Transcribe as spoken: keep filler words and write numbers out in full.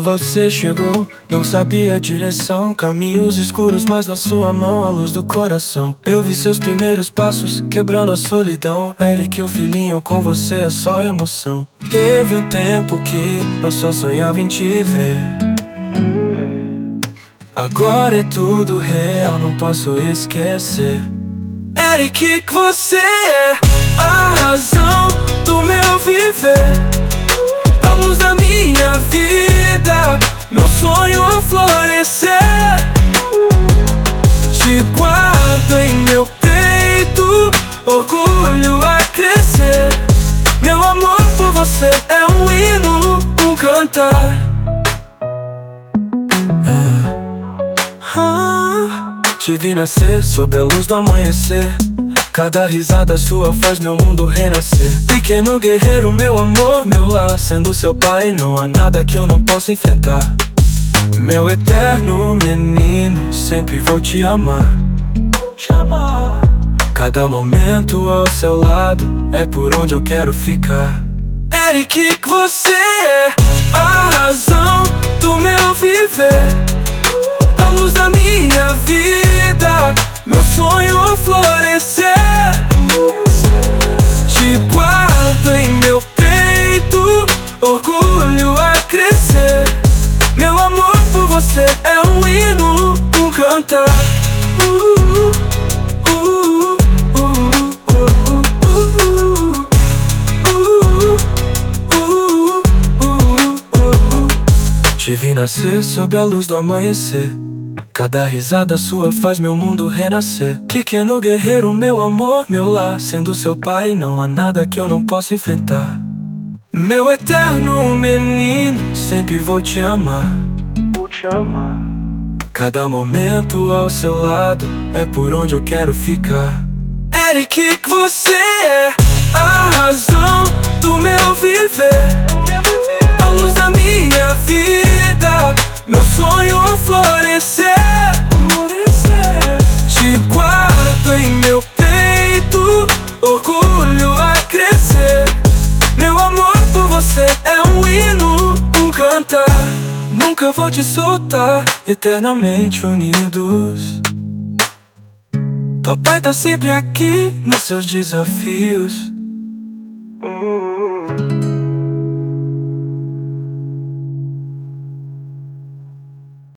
você chegou, não sabia a direção. Caminhos escuros, mas na sua mão a luz do coração. Eu vi seus primeiros passos, quebrando a solidão. Eric, o filhinho, com você é só emoção. Teve um tempo que eu só sonhava em te ver. Agora é tudo real, não posso esquecer. Eric, que você é a razão do meu viver, a luz da minha vida, meu sonho a florescer. Te guardo em meu peito, orgulho a crescer. Meu amor por você é um hino, um cantar. Ah, te vi nascer sob a luz do amanhecer. Cada risada sua faz meu mundo renascer. Pequeno guerreiro, meu amor, meu lar. Sendo seu pai, não há nada que eu não possa enfrentar. Meu eterno menino, sempre vou te amar. Te amar. Cada momento ao seu lado é por onde eu quero ficar. Eric, que você é a razão do meu viver, a luz da minha vida, meu sonho a florescer. Te guardo em meu peito, orgulho a crescer. Meu amor por você é um hino, um cantar. uh, uh, uh, uh, uh, uh. Te vi nascer sob a luz do amanhecer. Cada risada sua faz meu mundo renascer. Pequeno guerreiro, meu amor, meu lar. Sendo seu pai, não há nada que eu não possa enfrentar. Meu eterno menino, sempre vou te amar. Vou te amar. Cada momento ao seu lado é por onde eu quero ficar. Eric, que você é a razão do meu viver, a luz da minha vida, meu sonho a florescer. Te guardo em meu peito, orgulho a crescer. Meu amor por você é um hino, um cantar. Nunca vou te soltar, eternamente unidos. Papai tá sempre aqui nos seus desafios.